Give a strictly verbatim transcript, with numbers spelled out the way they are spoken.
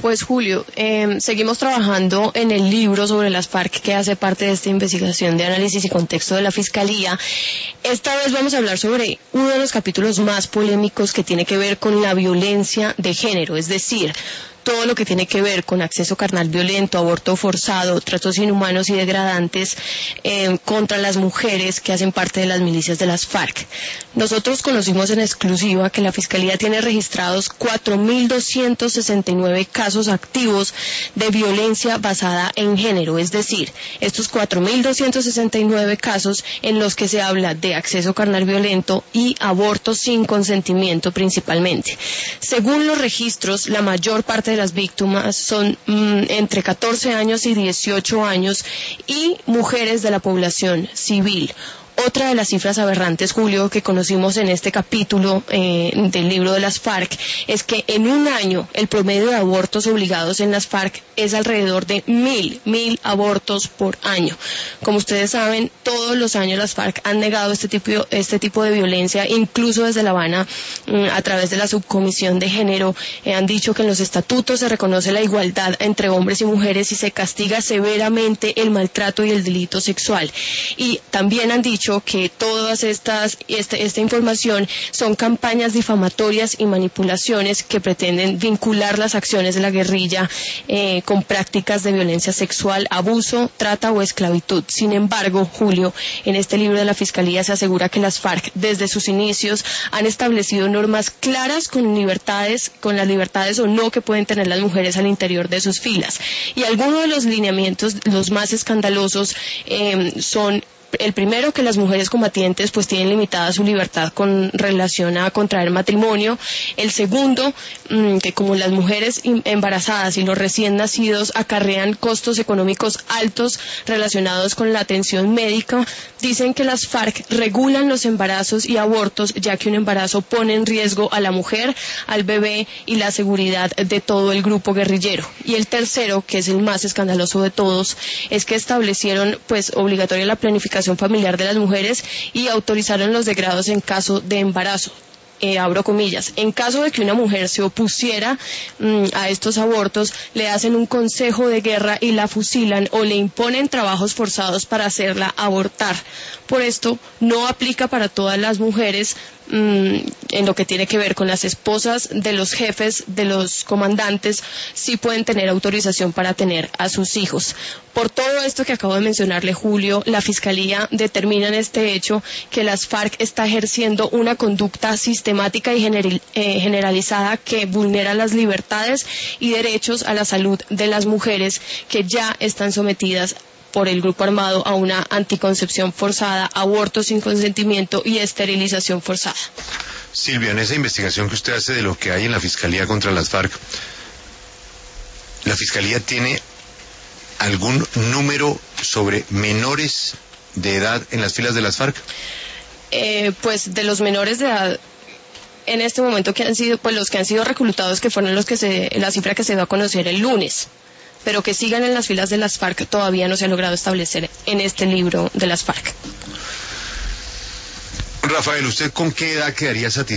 Pues Julio, eh, seguimos trabajando en el libro sobre las FARC que hace parte de esta investigación de análisis y contexto de la Fiscalía. Esta vez vamos a hablar sobre uno de los capítulos más polémicos que tiene que ver con la violencia de género, es decir, todo lo que tiene que ver con acceso carnal violento, aborto forzado, tratos inhumanos y degradantes eh, contra las mujeres que hacen parte de las milicias de las FARC. Nosotros conocimos en exclusiva que la Fiscalía tiene registrados cuatro mil doscientos sesenta y nueve casos activos de violencia basada en género, es decir, estos cuatro mil doscientos sesenta y nueve casos en los que se habla de acceso carnal violento y aborto sin consentimiento principalmente. Según los registros, la mayor parte de las víctimas son mmm, entre catorce años y dieciocho años y mujeres de la población civil. Otra de las cifras aberrantes, Julio, que conocimos en este capítulo eh, del libro de las FARC, es que en un año el promedio de abortos obligados en las FARC es alrededor de mil, mil abortos por año. Como ustedes saben, todos los años las FARC han negado este tipo, este tipo de violencia, incluso desde La Habana, mm, a través de la subcomisión de género, eh, han dicho que en los estatutos se reconoce la igualdad entre hombres y mujeres y se castiga severamente el maltrato y el delito sexual. Y también han dicho que todas estas esta, esta información son campañas difamatorias y manipulaciones que pretenden vincular las acciones de la guerrilla eh, con prácticas de violencia sexual, abuso, trata o esclavitud. Sin embargo, Julio, en este libro de la Fiscalía se asegura que las FARC desde sus inicios han establecido normas claras con libertades, con las libertades o no que pueden tener las mujeres al interior de sus filas. Y algunos de los lineamientos, los más escandalosos, eh, son el primero, que las mujeres combatientes pues tienen limitada su libertad con relación a contraer matrimonio. El segundo, mmm, que como las mujeres embarazadas y los recién nacidos acarrean costos económicos altos relacionados con la atención médica, dicen que las FARC regulan los embarazos y abortos, ya que un embarazo pone en riesgo a la mujer, al bebé y la seguridad de todo el grupo guerrillero. Y el tercero, que es el más escandaloso de todos, es que establecieron pues obligatoria la planificación familiar de las mujeres y autorizaron los degrados en caso de embarazo. Eh, abro comillas, en caso de que una mujer se opusiera mmm, a estos abortos, le hacen un consejo de guerra y la fusilan o le imponen trabajos forzados para hacerla abortar. Por esto, no aplica para todas las mujeres mmm, en lo que tiene que ver con las esposas de los jefes, de los comandantes, sí pueden tener autorización para tener a sus hijos. Por todo esto que acabo de mencionarle, Julio, la Fiscalía determina en este hecho que las FARC está ejerciendo una conducta sistemática y general, eh, generalizada que vulnera las libertades y derechos a la salud de las mujeres que ya están sometidas por el grupo armado a una anticoncepción forzada, aborto sin consentimiento y esterilización forzada. Silvia, en esa investigación que usted hace de lo que hay en la Fiscalía contra las FARC, ¿la Fiscalía tiene algún número sobre menores de edad en las filas de las FARC? Eh, pues de los menores de edad en este momento que han sido, pues los que han sido reclutados, que fueron los que se, la cifra que se dio a conocer el lunes, pero que sigan en las filas de las FARC todavía no se ha logrado establecer en este libro de las FARC. Rafael, ¿usted con qué edad quedaría satisfecho